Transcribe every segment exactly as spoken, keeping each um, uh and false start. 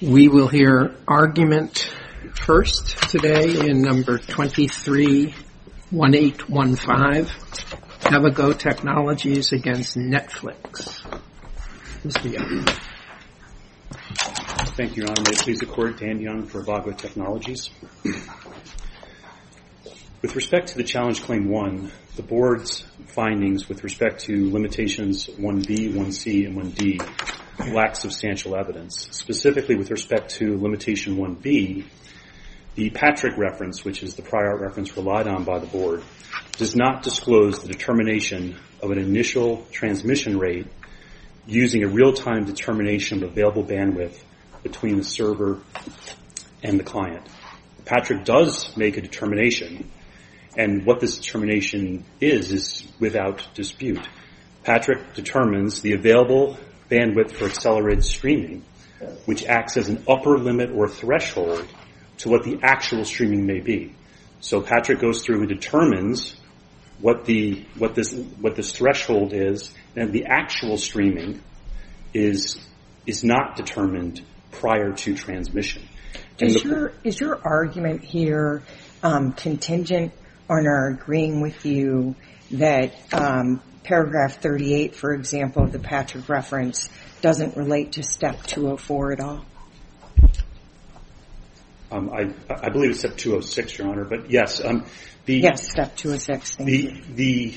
We will hear argument first today in number twenty-three eighteen fifteen, Avago Technologies against Netflix. Mister Young. Thank you, Your Honor. May it please the Court, Dan Young for Avago Technologies. With respect to the challenge claim one, the Board's findings with respect to limitations one B, one C, and one D lack substantial evidence. Specifically with respect to limitation one B, the Patrick reference, which is the prior art reference relied on by the Board, does not disclose the determination of an initial transmission rate using a real-time determination of available bandwidth between the server and the client. Patrick does make a determination, and what this determination is is without dispute. Patrick determines the available bandwidth for accelerated streaming, which acts as an upper limit or threshold to what the actual streaming may be. So Patrick goes through and determines what the what this what this threshold is, and the actual streaming is is not determined prior to transmission. Is the, your is your argument here um, contingent on our agreeing with you that um, paragraph thirty-eight, for example, of the Patrick reference doesn't relate to step two oh four at all? Um, I, I believe it's step two oh six, Your Honor, but yes. Um, the, yes, step two oh six. Thank the, you. The,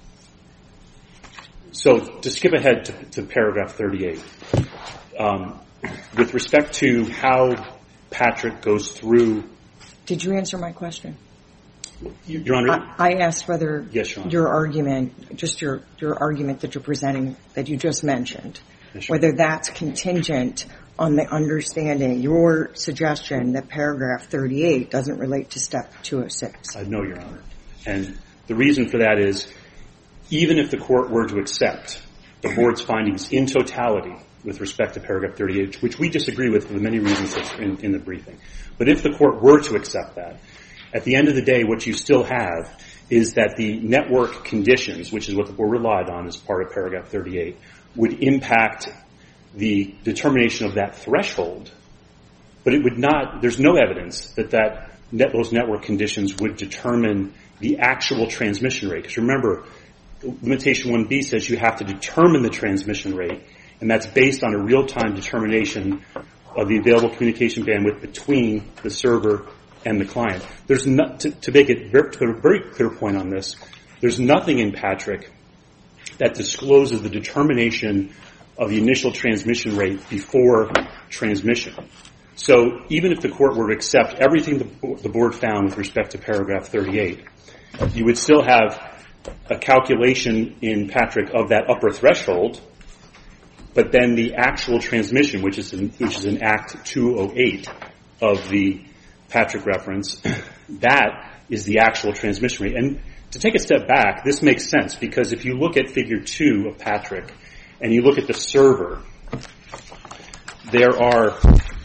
so to skip ahead to, to paragraph thirty-eight, um, with respect to how Patrick goes through... Did you answer my question? Your Honor? I, I asked whether yes, Your Honor. your argument, just your, your argument that you're presenting, that you just mentioned, yes, whether that's contingent on the understanding, your suggestion that paragraph thirty-eight doesn't relate to step two oh six. I know, Your Honor. And the reason for that is, even if the Court were to accept the Board's findings in totality with respect to paragraph thirty-eight, which we disagree with for the many reasons that's in, in the briefing, but if the Court were to accept that, at the end of the day, what you still have is that the network conditions, which is what the Board relied on as part of paragraph thirty-eight, would impact the determination of that threshold, but it would not, there's no evidence that, that net, those network conditions would determine the actual transmission rate. Because remember, limitation one B says you have to determine the transmission rate, and that's based on a real-time determination of the available communication bandwidth between the server and the client. There's not, to, to make it very, to a very clear point on this, there's nothing in Patrick that discloses the determination of the initial transmission rate before transmission. So even if the Court were to accept everything the, the Board found with respect to paragraph thirty-eight, you would still have a calculation in Patrick of that upper threshold, but then the actual transmission, which is in, which is in Act two oh eight of the Patrick reference, that is the actual transmission rate. And to take a step back, this makes sense, because if you look at figure two of Patrick and you look at the server, there are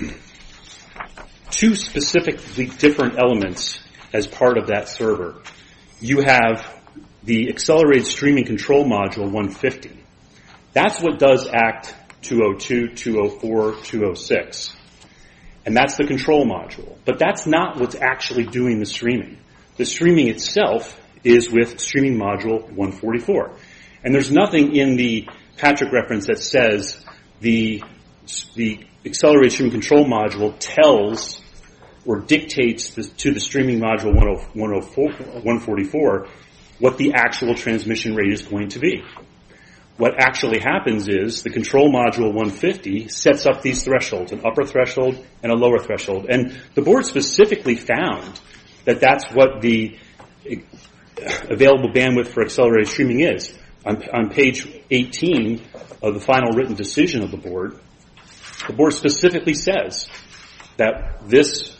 two specifically different elements as part of that server. You have the accelerated streaming control module one fifty. That's what does Act two oh two, two oh four, two oh six. And that's the control module. But that's not what's actually doing the streaming. The streaming itself is with streaming module one forty-four. And there's nothing in the Patrick reference that says the, the accelerated streaming control module tells or dictates the, to the streaming module one forty-four what the actual transmission rate is going to be. What actually happens is the control module one fifty sets up these thresholds, an upper threshold and a lower threshold. And the Board specifically found that that's what the available bandwidth for accelerated streaming is. On, on page eighteen of the final written decision of the Board, the Board specifically says that this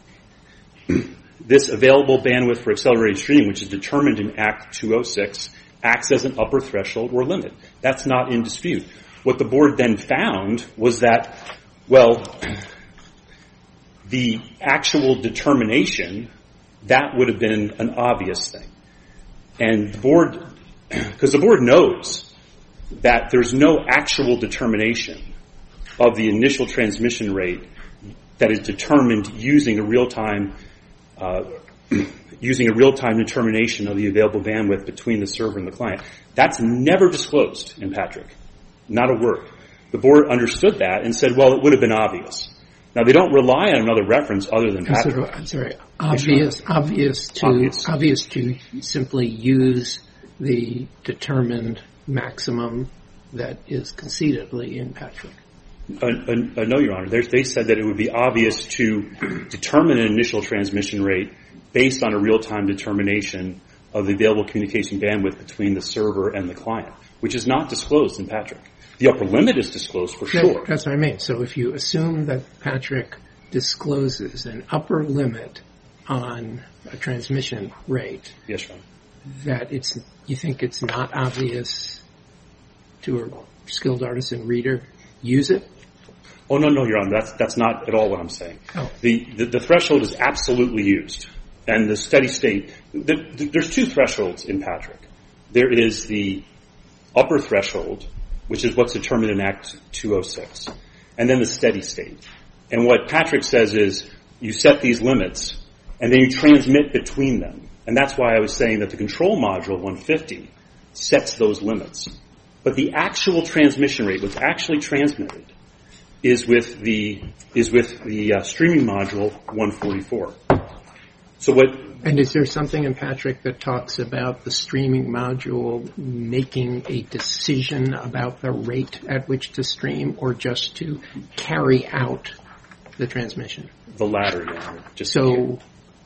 this available bandwidth for accelerated streaming, which is determined in Act two oh six, acts as an upper threshold or limit. That's not in dispute. What the Board then found was that, well, the actual determination, that would have been an obvious thing. And the Board, because the Board knows that there's no actual determination of the initial transmission rate that is determined using a real-time uh, using a real-time determination of the available bandwidth between the server and the client. That's never disclosed in Patrick. Not a word. The board understood that and said, well, it would have been obvious. Now, they don't rely on another reference other than Patrick. I'm sorry, obvious, obvious to, obvious. obvious to simply use the determined maximum that is conceitedly in Patrick. Uh, uh, no, Your Honor. They, they said that it would be obvious to determine an initial transmission rate based on a real-time determination of the available communication bandwidth between the server and the client, which is not disclosed in Patrick. The upper limit is disclosed for sure. That, that's what I mean. So if you assume that Patrick discloses an upper limit on a transmission rate, yes, Your Honor, that it's, you think it's not obvious to a skilled artisan reader, use it? Oh, no, no, Your Honor. That's, that's not at all what I'm saying. Oh. The, the, the threshold is absolutely used. And the steady state, the, the, there's two thresholds in Patrick. There is the upper threshold, which is what's determined in Act two oh six, and then the steady state. And what Patrick says is you set these limits, and then you transmit between them. And that's why I was saying that the control module one fifty sets those limits. But the actual transmission rate, what's actually transmitted, is with the is with the uh, streaming module one forty-four. So what? And is there something in Patrick that talks about the streaming module making a decision about the rate at which to stream, or just to carry out the transmission? The latter, Your Honor. Just so,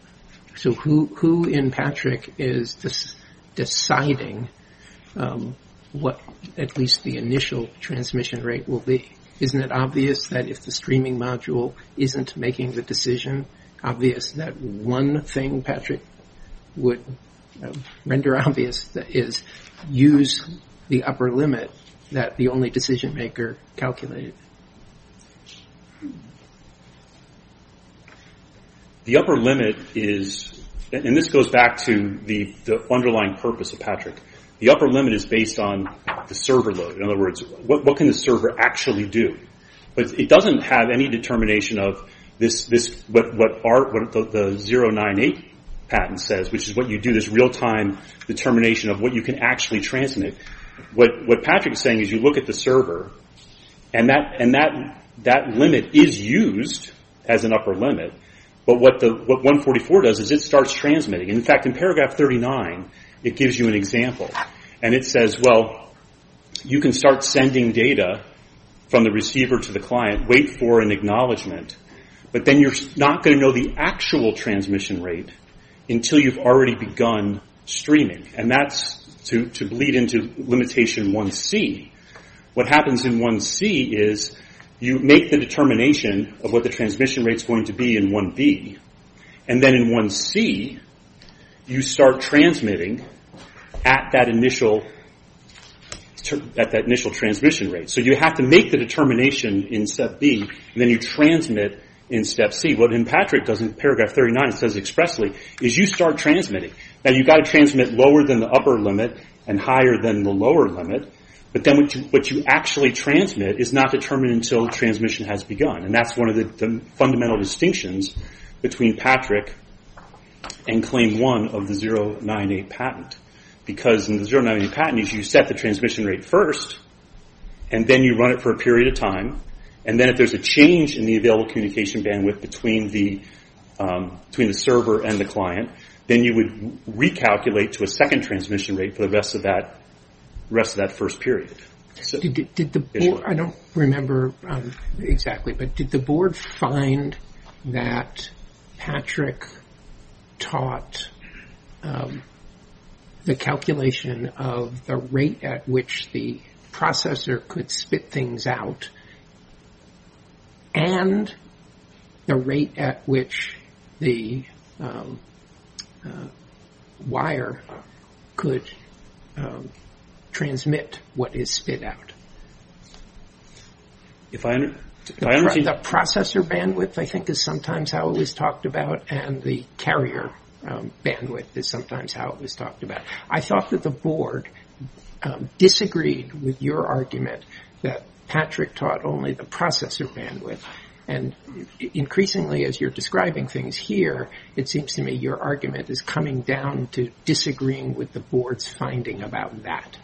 so who who in Patrick is des- deciding um, what at least the initial transmission rate will be? Isn't it obvious that if the streaming module isn't making the decision, obvious that one thing Patrick would uh, render obvious that is use the upper limit that the only decision maker calculated? The upper limit is, and this goes back to the, the underlying purpose of Patrick. The upper limit is based on the server load. In other words, what, what can the server actually do? But it doesn't have any determination of this, this, what, what our, what the, the zero nine eight patent says, which is what you do, this real-time determination of what you can actually transmit. What, what Patrick is saying is you look at the server, and that, and that, that limit is used as an upper limit. But what the, what one forty-four does is it starts transmitting. And in fact, in paragraph thirty-nine, it gives you an example. And it says, well, you can start sending data from the receiver to the client, wait for an acknowledgement, but then you're not going to know the actual transmission rate until you've already begun streaming. And that's to, to bleed into limitation one C. What happens in one C is you make the determination of what the transmission rate's going to be in one B, and then in one C, you start transmitting at that initial at that initial transmission rate. So you have to make the determination in step B, and then you transmit in step C. What in Patrick does in paragraph thirty-nine, it says expressly, is you start transmitting. Now you've got to transmit lower than the upper limit and higher than the lower limit, but then what you, what you actually transmit is not determined until transmission has begun. And that's one of the, the fundamental distinctions between Patrick and claim one of the zero nine eight patent. Because in the zero nine eight patent, you set the transmission rate first, and then you run it for a period of time, and then if there's a change in the available communication bandwidth between the um, between the server and the client, then you would recalculate to a second transmission rate for the rest of that rest of that first period. So, did, did the board? I don't remember um, exactly, but did the board find that Patrick taught Um, the calculation of the rate at which the processor could spit things out and the rate at which the um, uh, wire could um, transmit what is spit out? If I, under, if the, I understand... the processor bandwidth, I think, is sometimes how it was talked about, and the carrier Um, bandwidth is sometimes how it was talked about. I thought that the board um, disagreed with your argument that Patrick taught only the processor bandwidth. And increasingly, as you're describing things here, it seems to me your argument is coming down to disagreeing with the board's finding about that.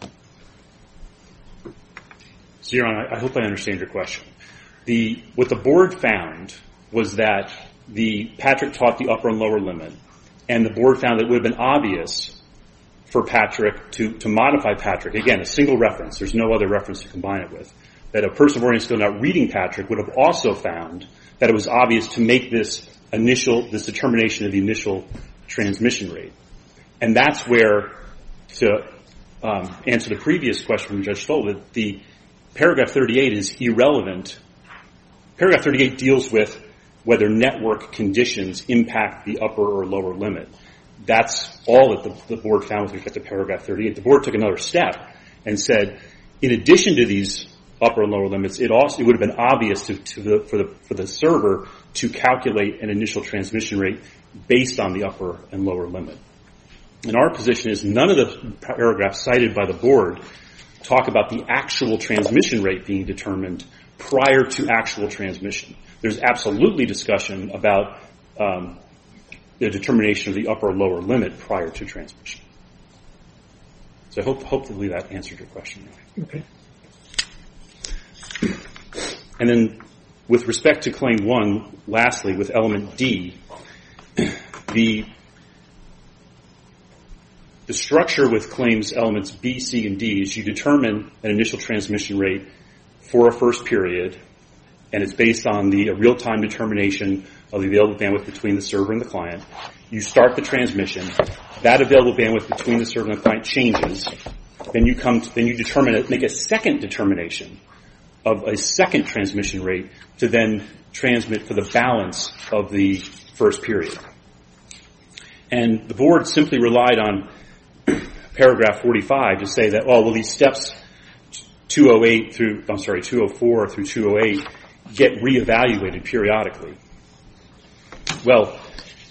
So, Your Honor, I hope I understand your question. The, what the board found was that the Patrick taught the upper and lower limit, and the board found that it would have been obvious for Patrick to, to modify Patrick. Again, a single reference. There's no other reference to combine it with. That a person of ordinary skill not reading Patrick would have also found that it was obvious to make this initial, this determination of the initial transmission rate. And that's where, to um, answer the previous question from Judge Stoll, that the paragraph thirty-eight is irrelevant. Paragraph thirty-eight deals with whether network conditions impact the upper or lower limit. That's all that the, the board found with respect to paragraph thirty-eight. The board took another step and said, in addition to these upper and lower limits, it also it would have been obvious to, to the, for the for the server to calculate an initial transmission rate based on the upper and lower limit. And our position is none of the paragraphs cited by the board talk about the actual transmission rate being determined prior to actual transmission. There's absolutely discussion about um, the determination of the upper or lower limit prior to transmission. So I hope, hopefully that answered your question. Okay. And then with respect to claim one, lastly, with element D, the the structure with claims elements B, C, and D is you determine an initial transmission rate for a first period, and it's based on the real-time determination of the available bandwidth between the server and the client. You start the transmission. That available bandwidth between the server and the client changes. Then you come, to, then you determine it, make a second determination of a second transmission rate to then transmit for the balance of the first period. And the board simply relied on paragraph forty-five to say that, oh, well, these steps two oh eight through, I'm sorry, two oh four through two oh eight get reevaluated periodically. Well,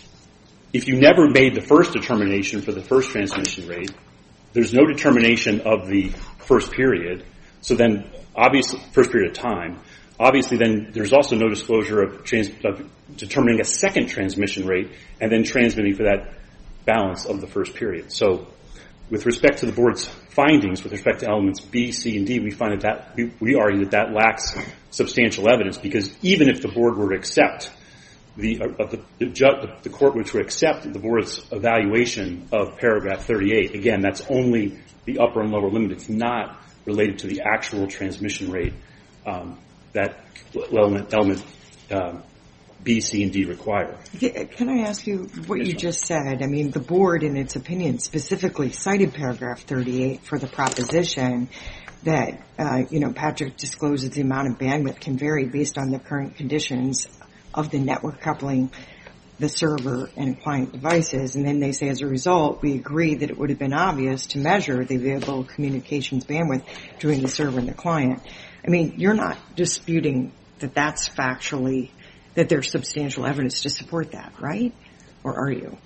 if you never made the first determination for the first transmission rate, there's no determination of the first period, so then obviously, first period of time, obviously then there's also no disclosure of, trans, of determining a second transmission rate and then transmitting for that balance of the first period. So with respect to the board's findings, with respect to elements B, C, and D, we find that, that we, we argue that that lacks substantial evidence, because even if the board were to accept the, uh, the, the, the court were to accept the board's evaluation of paragraph thirty-eight, again, that's only the upper and lower limit. It's not related to the actual transmission rate um, that element, element um, B, C, and D require. Can I ask you what yes, you just said? I mean, the board, in its opinion, specifically cited paragraph thirty-eight for the proposition that, uh, you know, Patrick discloses the amount of bandwidth can vary based on the current conditions of the network coupling the server and client devices. And then they say, as a result, we agree that it would have been obvious to measure the available communications bandwidth between the server and the client. I mean, you're not disputing that that's factually, that there's substantial evidence to support that, right? Or are you?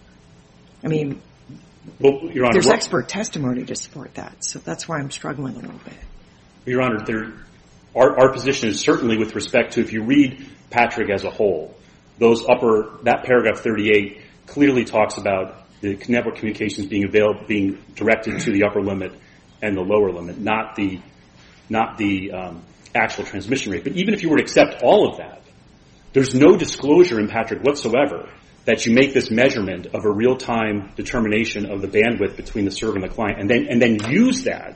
I mean, well, Your Honor, there's what, expert testimony to support that, so that's why I'm struggling a little bit. Your Honor, there, our, our position is certainly with respect to, if you read Patrick as a whole, those upper, that paragraph thirty-eight clearly talks about the network communications being available, being directed to the upper limit and the lower limit, not the, not the um, actual transmission rate. But even if you were to accept all of that, there's no disclosure in Patrick whatsoever that you make this measurement of a real-time determination of the bandwidth between the server and the client, and then and then use that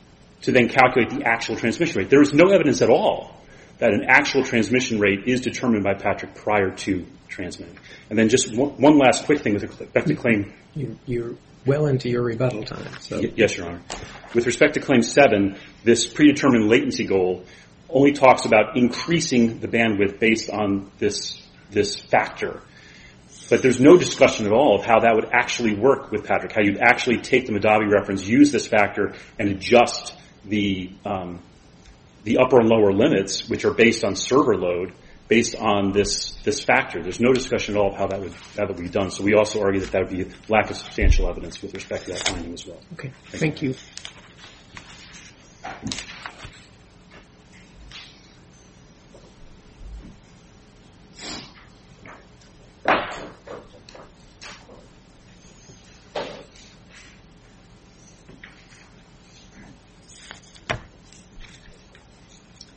to then calculate the actual transmission rate. There is no evidence at all that an actual transmission rate is determined by Patrick prior to transmitting. And then just one, one last quick thing with respect to claim. You're, you're well into your rebuttal time. So. Y- yes, Your Honor. With respect to claim seven, this predetermined latency goal only talks about increasing the bandwidth based on this this factor. But there's no discussion at all of how that would actually work with Patrick, how you'd actually take the Madavi reference, use this factor, and adjust the um, the upper and lower limits, which are based on server load, based on this this factor. There's no discussion at all of how that would that would be done. So we also argue that that would be a lack of substantial evidence with respect to that finding as well. Okay. Thank, Thank you. you.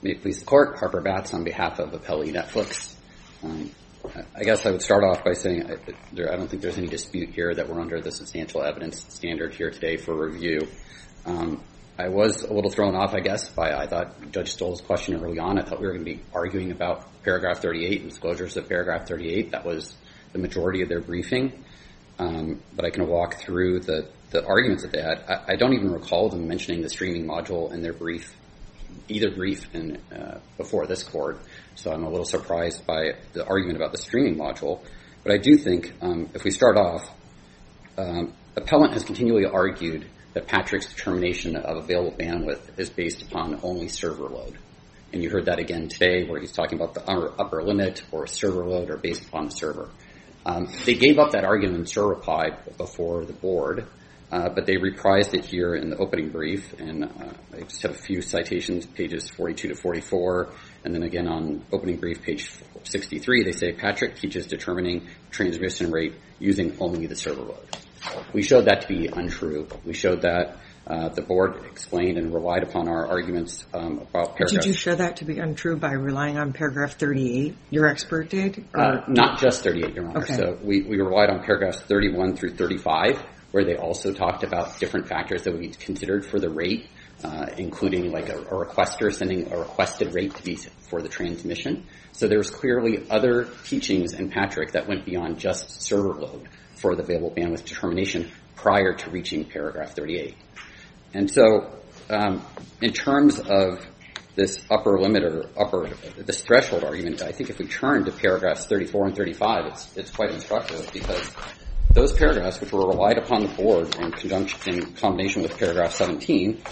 May it please the Court, Harper Batts on behalf of Appellee Netflix. Um, I guess I would start off by saying I, there, I don't think there's any dispute here that we're under the substantial evidence standard here today for review. Um, I was a little thrown off, I guess, by I thought Judge Stoll's question early on. I thought we were going to be arguing about paragraph thirty-eight and disclosures of paragraph thirty-eight. That was the majority of their briefing. Um, but I can walk through the, the arguments that they had. I, I don't even recall them mentioning the streaming module in their brief, either brief in, uh, before this Court. So I'm a little surprised by the argument about the streaming module. But I do think, um, if we start off, um, appellant has continually argued that Patrick's determination of available bandwidth is based upon only server load. And you heard that again today where he's talking about the upper limit or server load or based upon the server. Um, they gave up that argument in SUR reply before the board, uh, but they reprised it here in the opening brief. And uh, I just have a few citations, pages forty-two to forty-four. And then again on opening brief, page sixty-three, they say Patrick teaches determining transmission rate using only the server load. We showed that to be untrue. We showed that uh, the board explained and relied upon our arguments um, about paragraph. Did you show that to be untrue by relying on paragraph thirty-eight? Your expert did? Uh, not just thirty-eight, Your Honor. Okay. So we, we relied on paragraphs thirty-one through thirty-five, where they also talked about different factors that would be considered for the rate, uh, including like a, a requester sending a requested rate to be for the transmission. So there's clearly other teachings in Patrick that went beyond just server load for the available bandwidth determination prior to reaching paragraph thirty-eight. And so um, in terms of this upper limit or upper, this threshold argument, I think if we turn to paragraphs thirty-four and thirty-five, it's, it's quite instructive because those paragraphs, which were relied upon the board in conjunction, in combination with paragraph seventeen,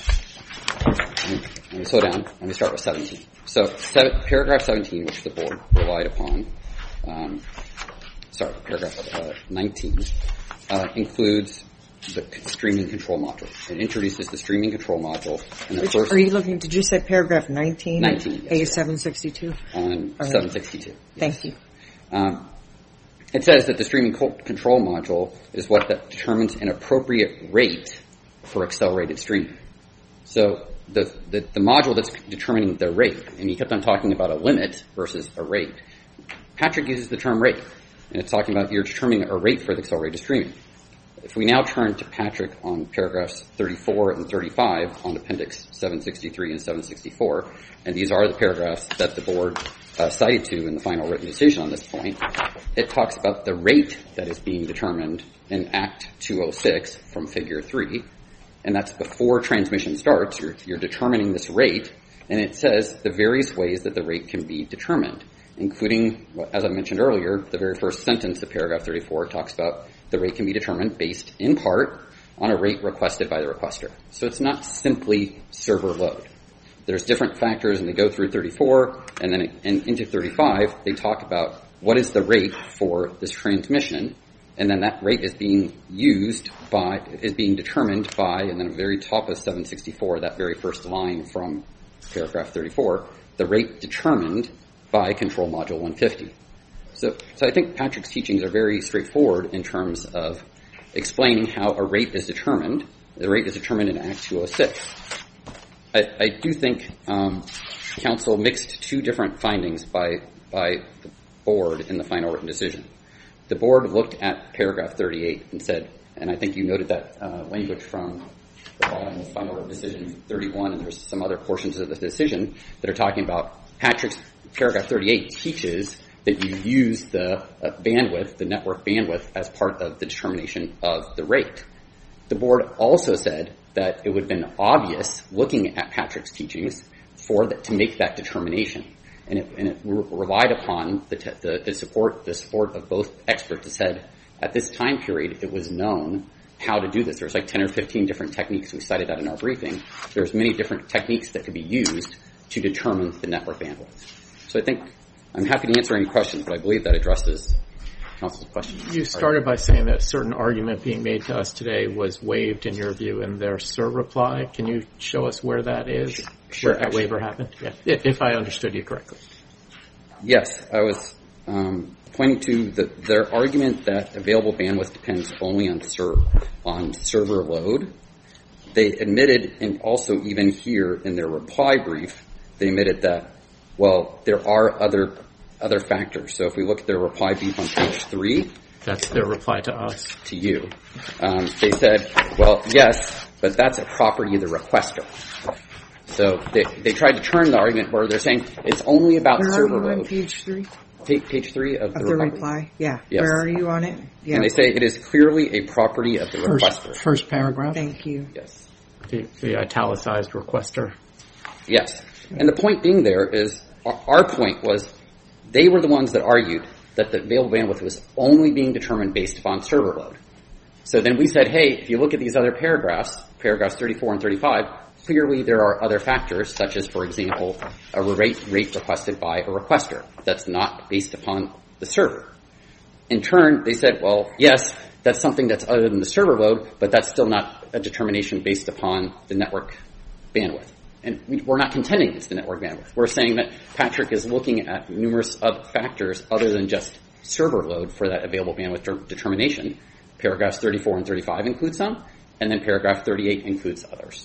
let me slow down, let me start with seventeen. So seven, paragraph seventeen, which the board relied upon, um, sorry, paragraph uh, nineteen, uh, includes the streaming control module. It introduces the streaming control module. And the Which, first are you looking, did you say paragraph nineteen? nineteen, yes, A seven sixty-two? on right. seven sixty-two. Thank you. Um, it says that the streaming co- control module is what that determines an appropriate rate for accelerated streaming. So the, the, the module that's determining the rate, and he kept on talking about a limit versus a rate. Patrick uses the term rate, and it's talking about you're determining a rate for the accelerated streaming. If we now turn to Patrick on paragraphs thirty-four and thirty-five on Appendix seven sixty-three and seven sixty-four, and these are the paragraphs that the board uh, cited to in the final written decision on this point, it talks about the rate that is being determined in Act two oh six from Figure three, and that's before transmission starts. You're, you're determining this rate, and it says the various ways that the rate can be determined, including, as I mentioned earlier, the very first sentence of paragraph thirty-four talks about the rate can be determined based in part on a rate requested by the requester. So it's not simply server load. There's different factors, and they go through thirty-four, and then in, into thirty-five, they talk about what is the rate for this transmission, and then that rate is being used by, is being determined by, and then at the very top of seven sixty-four, that very first line from paragraph thirty-four, the rate determined by control module one fifty. So, so I think Patrick's teachings are very straightforward in terms of explaining how a rate is determined. The rate is determined in Act two oh six. I, I do think um, counsel mixed two different findings by by the board in the final written decision. The board looked at paragraph thirty-eight and said, and I think you noted that uh, language from the bottom of the final written decision thirty-one, and there's some other portions of the decision that are talking about Patrick's paragraph thirty-eight teaches that you use the uh, bandwidth, the network bandwidth, as part of the determination of the rate. The board also said that it would have been obvious, looking at Patrick's teachings, for that to make that determination, and it, and it re- relied upon the, te- the, the support, the support of both experts that said at this time period it was known how to do this. There's like ten or fifteen different techniques. We cited that in our briefing. There's many different techniques that could be used to determine the network bandwidth. So I think I'm happy to answer any questions, but I believe that addresses counsel's question. You started by saying that a certain argument being made to us today was waived in your view in their SUR reply. Can you show us where that is? Sure. Where that waiver happened? Yeah. If I understood you correctly. Yes, I was um, pointing to the, their argument that available bandwidth depends only on, ser- on server load. They admitted, and also even here in their reply brief, they admitted that, well, there are other other factors. So if we look at their reply brief on page three, that's their reply to us, to you, um, they said, well, yes, but that's a property of the requester. So they they tried to turn the argument where they're saying it's only about Where server are you on load. page three? Page, page three of, Of the, the reply. reply? Yeah. Yes. Where are you on it? Yeah. And they say it is clearly a property of the first, requester. first paragraph, Thank you. Yes. the, the italicized requester. Yes. And the point being there is, our, our point was, they were the ones that argued that the available bandwidth was only being determined based upon server load. So then we said, hey, if you look at these other paragraphs, paragraphs thirty-four and thirty-five, clearly there are other factors, such as, for example, a rate, rate requested by a requester that's not based upon the server. In turn, they said, well, yes, that's something that's other than the server load, but that's still not a determination based upon the network bandwidth. And we, we're not contending it's the network bandwidth. We're saying that Patrick is looking at numerous other factors other than just server load for that available bandwidth de- determination. Paragraphs thirty-four and thirty-five include some, and then paragraph thirty-eight includes others.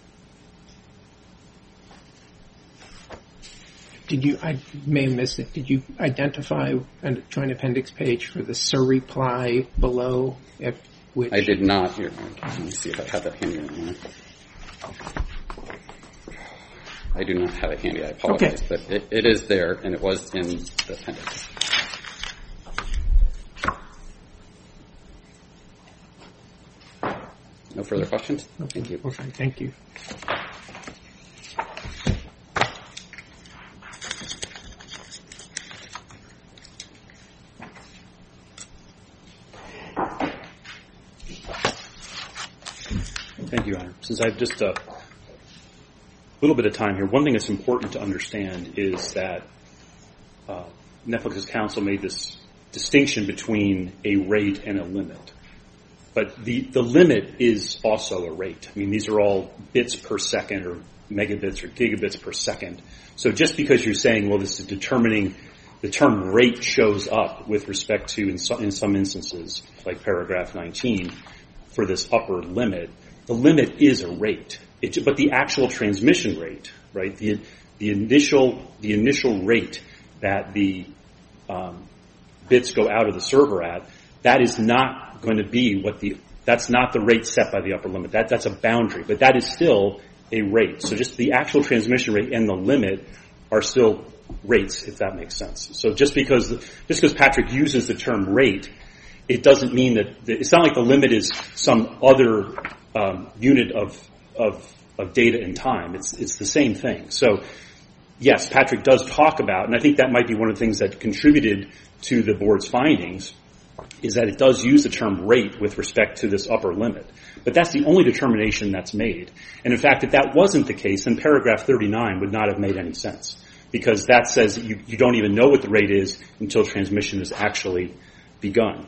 Did you, I may have missed it, did you identify a joint appendix page for the Sir reply below at which? I did not. Here, let me see if I have that handy right now. I do not have it handy. I apologize. Okay. But it, it is there, and it was in the appendix. No further questions? Okay. Thank you. Okay, thank you. Thank you, Your Honor. Since I have just a little bit of time here, one thing that's important to understand is that uh, Netflix's counsel made this distinction between a rate and a limit. But the, the limit is also a rate. I mean, these are all bits per second or megabits or gigabits per second. So just because you're saying, well, this is determining, the term rate shows up with respect to, in some, in some instances, like paragraph nineteen, for this upper limit, the limit is a rate. It, but the actual transmission rate, right, the, the initial, the initial rate that the um, bits go out of the server at, that is not going to be what the, that's not the rate set by the upper limit. That, that's a boundary, but that is still a rate. So just the actual transmission rate and the limit are still rates, if that makes sense. So just because, just because Patrick uses the term rate, it doesn't mean that, it's not like the limit is some other um, unit of, of, of data and time. It's, it's the same thing. So yes, Patrick does talk about, and I think that might be one of the things that contributed to the board's findings, is that it does use the term rate with respect to this upper limit. But that's the only determination that's made. And in fact, if that wasn't the case, then paragraph thirty-nine would not have made any sense. Because that says that you, you don't even know what the rate is until transmission is actually begun.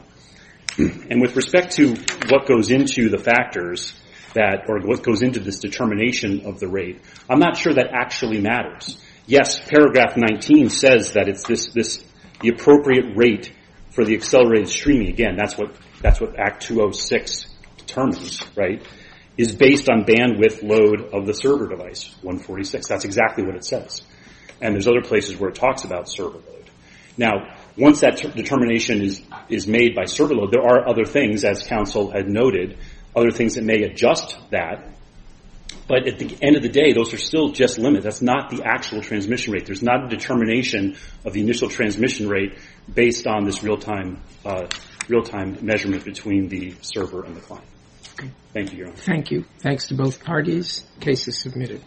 And with respect to what goes into the factors that, or what goes into this determination of the rate, I'm not sure that actually matters. Yes, paragraph nineteen says that it's this, this, the appropriate rate for the accelerated streaming. Again, that's what, that's what Act two oh six determines, right? Is based on bandwidth load of the server device, one forty-six. That's exactly what it says. And there's other places where it talks about server load. Now, once that ter- determination is, is made by server load, there are other things, as counsel had noted, other things that may adjust that. But at the end of the day, those are still just limits. That's not the actual transmission rate. There's not a determination of the initial transmission rate based on this real-time, uh, real-time measurement between the server and the client. Thank you, Your Honor. Thank you. Thanks to both parties. Case is submitted.